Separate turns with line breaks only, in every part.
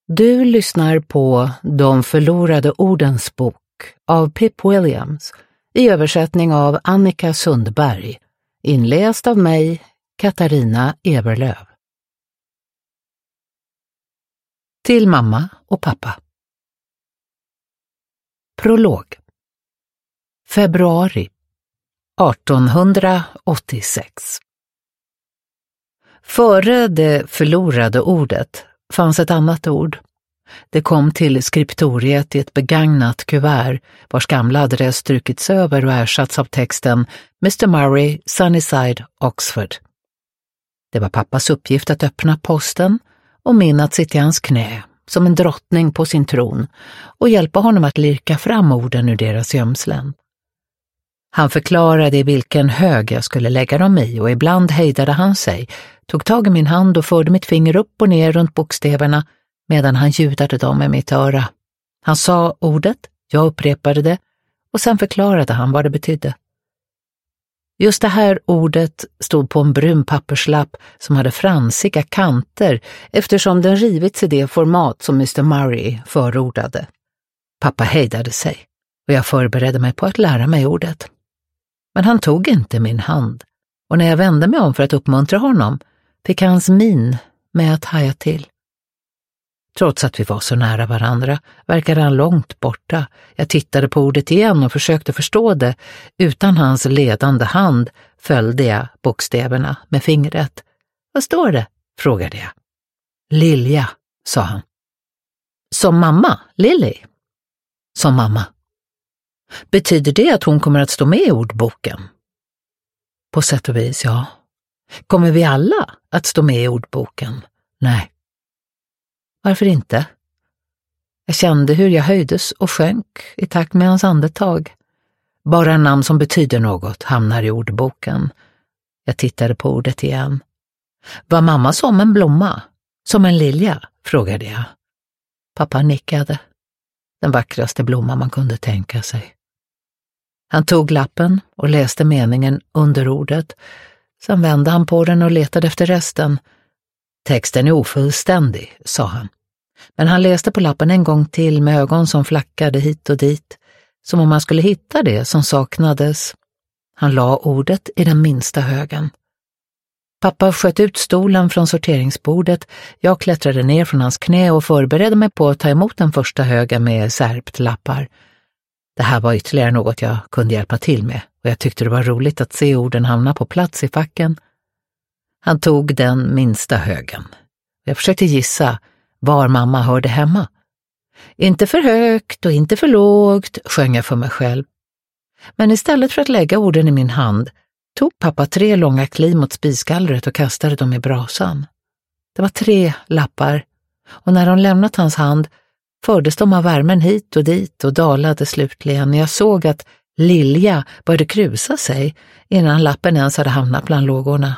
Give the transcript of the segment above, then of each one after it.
Du lyssnar på De förlorade ordens bok av Pip Williams i översättning av Annika Sundberg, inläst av mig, Katarina Eberlöv. Till mamma och pappa. Prolog. Februari 1886. Före det förlorade ordet fanns ett annat ord. Det kom till skriptoriet i ett begagnat kuvert vars gamla adress strukits över och ersatts av texten Mr. Murray, Sunnyside, Oxford. Det var pappas uppgift att öppna posten och min att sitta i hans knä som en drottning på sin tron och hjälpa honom att lirka fram orden ur deras gömslen. Han förklarade i vilken hög jag skulle lägga dem i och ibland hejdade han sig, tog tag i min hand och förde mitt finger upp och ner runt bokstäverna medan han ljudade dem i mitt öra. Han sa ordet, jag upprepade det och sen förklarade han vad det betydde. Just det här ordet stod på en brun papperslapp som hade fransiga kanter eftersom den rivits i det format som Mr. Murray förordade. Pappa hejdade sig och jag förberedde mig på att lära mig ordet. Men han tog inte min hand och när jag vände mig om för att uppmuntra honom fick hans min med att haja till. Trots att vi var så nära varandra verkade han långt borta. Jag tittade på ordet igen och försökte förstå det. Utan hans ledande hand följde jag bokstäverna med fingret. Vad står det? Frågade jag. Lilja, sa han. Som mamma, Lily? Som mamma. Betyder det att hon kommer att stå med i ordboken? På sätt och vis, ja. Kommer vi alla att stå med i ordboken? Nej. Varför inte? Jag kände hur jag höjdes och sjönk i takt med hans andetag. Bara en namn som betyder något hamnar i ordboken. Jag tittade på ordet igen. Var mamma som en blomma? Som en lilja? Frågade jag. Pappa nickade. Den vackraste blomma man kunde tänka sig. Han tog lappen och läste meningen under ordet. Sen vände han på den och letade efter resten. Texten är ofullständig, sa han. Men han läste på lappen en gång till med ögon som flackade hit och dit, som om han skulle hitta det som saknades. Han la ordet i den minsta högen. Pappa sköt ut stolen från sorteringsbordet. Jag klättrade ner från hans knä och förberedde mig på att ta emot den första högen med särpt lappar. Det här var ytterligare något jag kunde hjälpa till med och jag tyckte det var roligt att se orden hamna på plats i facken. Han tog den minsta högen. Jag försökte gissa var mamma hörde hemma. Inte för högt och inte för lågt, sjöng jag för mig själv. Men istället för att lägga orden i min hand tog pappa 3 långa kliv mot spisgallret och kastade dem i brasan. Det var 3 lappar och när de lämnat hans hand fördes de av värmen hit och dit och dalade slutligen. Jag såg att Lilja började krusa sig innan lappen ens hade hamnat bland lågorna.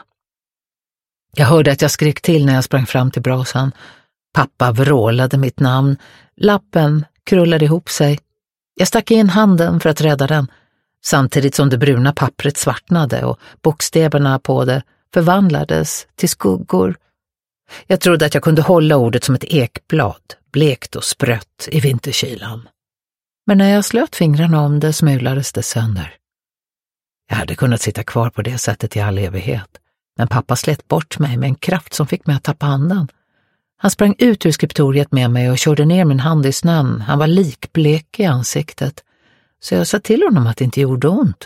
Jag hörde att jag skrek till när jag sprang fram till brasan. Pappa vrålade mitt namn. Lappen krullade ihop sig. Jag stack in handen för att rädda den, samtidigt som det bruna pappret svartnade och bokstäverna på det förvandlades till skuggor. Jag trodde att jag kunde hålla ordet som ett ekblad, blekt och sprött i vinterkylan. Men när jag slöt fingrarna om det smulades det sönder. Jag hade kunnat sitta kvar på det sättet i all evighet. Men pappa slet bort mig med en kraft som fick mig att tappa andan. Han sprang ut ur skriptoriet med mig och körde ner min hand i snön. Han var likblek i ansiktet. Så jag sa till honom att det inte gjorde ont.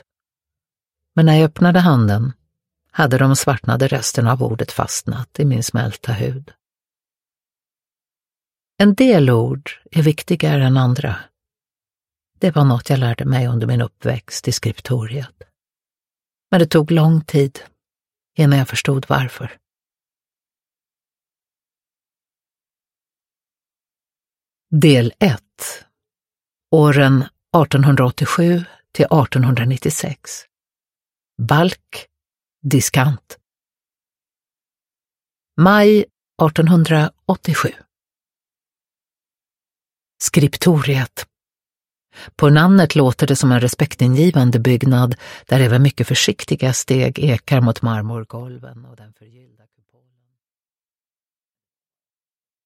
Men när jag öppnade handen hade de svartnade resterna av ordet fastnat i min smälta hud. En del ord är viktigare än andra. Det var något jag lärde mig under min uppväxt i skriptoriet. Men det tog lång tid innan jag förstod varför. Del 1. Åren 1887 till 1896. Balk, diskant. Maj 1887. Skriptoriet. På namnet låter det som en respektingivande byggnad där även mycket försiktiga steg ekar mot marmorgolven och den förgyllda